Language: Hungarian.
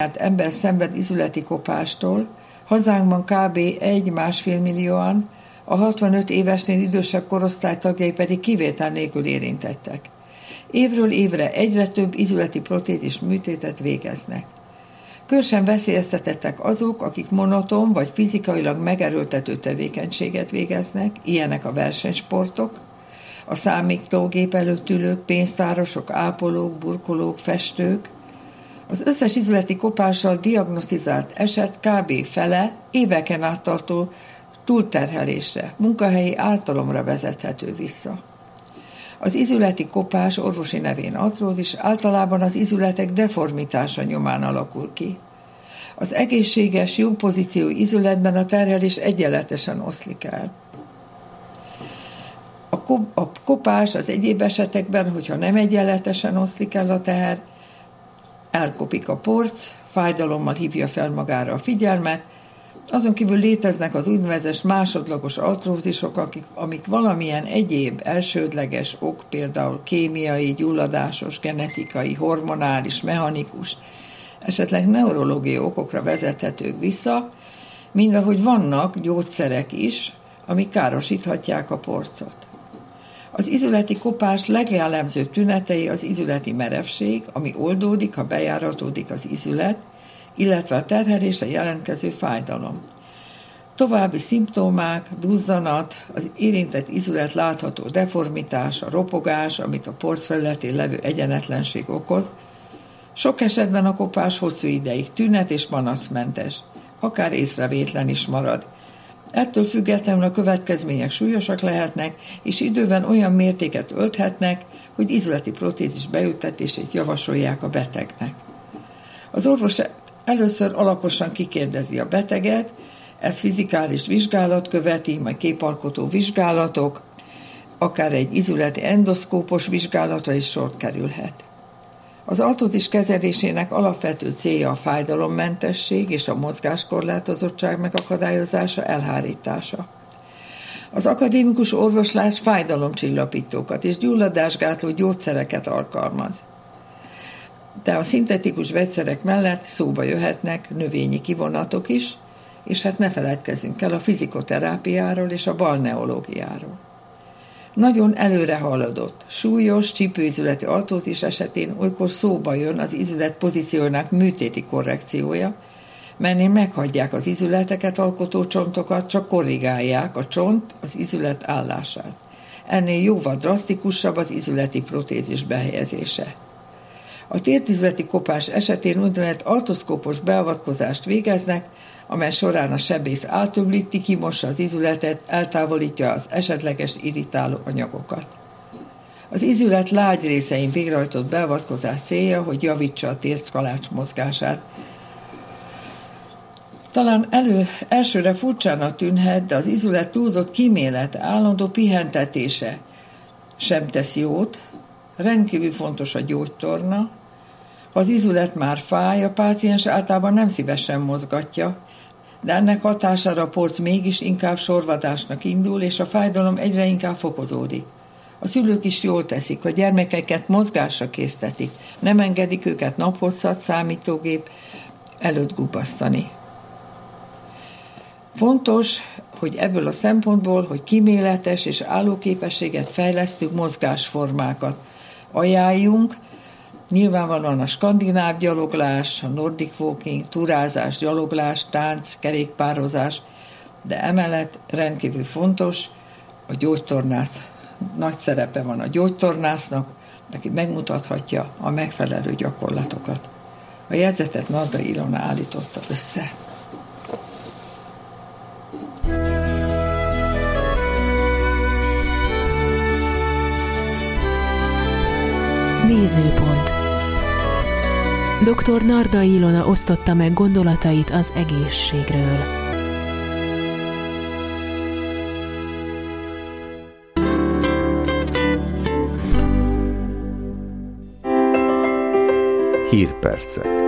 ember szenved izületi kopástól, hazánkban kb. 1-1,5 millióan, a 65 évesnél idősebb korosztály tagjai pedig kivétel nélkül érintettek. Évről évre egyre több izületi protézis műtétet végeznek. Különösen veszélyeztetettek azok, akik monoton vagy fizikailag megerőltető tevékenységet végeznek, ilyenek a versenysportok, a számítógép előtt ülők, pénztárosok, ápolók, burkolók, festők. Az összes izületi kopással diagnosztizált eset kb. Fele éveken át tartó túlterhelésre, munkahelyi ártalomra vezethető vissza. Az izületi kopás orvosi nevén artrózis általában az izületek deformitása nyomán alakul ki. Az egészséges, jó pozícióú izületben a terhelés egyenletesen oszlik el. A kopás az egyéb esetekben, hogyha nem egyenletesen oszlik el a teher, elkopik a porc, fájdalommal hívja fel magára a figyelmet, azon kívül léteznek az úgynevezett másodlagos artrózisok, amik valamilyen egyéb elsődleges ok, például kémiai, gyulladásos, genetikai, hormonális, mechanikus, esetleg neurológiai okokra vezethetők vissza, mindahogy vannak gyógyszerek is, amik károsíthatják a porcot. Az izületi kopás legjellemzőbb tünetei az izületi merevség, ami oldódik, ha bejáratódik az izület, illetve a terhelésre jelentkező fájdalom. További szimptomák, duzzanat, az érintett izület látható deformitása, ropogás, amit a porc felületén levő egyenetlenség okoz. Sok esetben a kopás hosszú ideig tünet és panaszmentes, akár észrevétlen is marad. Ettől függetlenül a következmények súlyosak lehetnek, és időben olyan mértéket ölthetnek, hogy izületi protézis beültetését javasolják a betegnek. Az orvos először alaposan kikérdezi a beteget, ez fizikális vizsgálat követi, majd képalkotó vizsgálatok, akár egy izületi endoszkópos vizsgálatra is sor kerülhet. Az artrózis kezelésének alapvető célja a fájdalommentesség és a mozgáskorlátozottság megakadályozása, elhárítása. Az akadémikus orvoslás fájdalomcsillapítókat és gyulladásgátló gyógyszereket alkalmaz. De a szintetikus vegyszerek mellett szóba jöhetnek növényi kivonatok is, és hát ne feledkezzünk el a fizikoterápiáról és a balneológiáról. Nagyon előre haladott, súlyos csípőizületi artrózis esetén olykor szóba jön az izület pozíciójának műtéti korrekciója, melynél meghagyják az izületeket alkotó csontokat, csak korrigálják a csont az izület állását. Ennél jóval drasztikusabb az izületi protézis behelyezése. A tértizületi kopás esetén úgynevezett artroszkópos beavatkozást végeznek, amely során a sebész átöblíti, kimossa az izületet, eltávolítja az esetleges irritáló anyagokat. Az izület lágy részein végrehajtott beavatkozás célja, hogy javítsa a térckalács mozgását. Talán elsőre furcsának tűnhet, de az izület túlzott kímélete, állandó pihentetése sem tesz jót. Rendkívül fontos a gyógytorna. Ha az izület már fáj, a páciens általában nem szívesen mozgatja, de ennek hatására a porc mégis inkább sorvadásnak indul, és a fájdalom egyre inkább fokozódik. A szülők is jól teszik, a gyermekeket mozgásra késztetik, nem engedik őket naphosszat számítógép előtt gubasztani. Fontos, hogy ebből a szempontból, hogy kíméletes és állóképességet fejlesztő mozgásformákat ajánljunk, nyilvánvalóan a skandináv gyaloglás, a nordic walking, turázás, gyaloglás, tánc, kerékpározás, de emellett rendkívül fontos a gyógytornász. Nagy szerepe van a gyógytornásznak, aki megmutathatja a megfelelő gyakorlatokat. A jegyzetet Nardai Ilona állította össze. Nézőpont. Dr. Nardai Ilona osztotta meg gondolatait az egészségről. Hírpercek.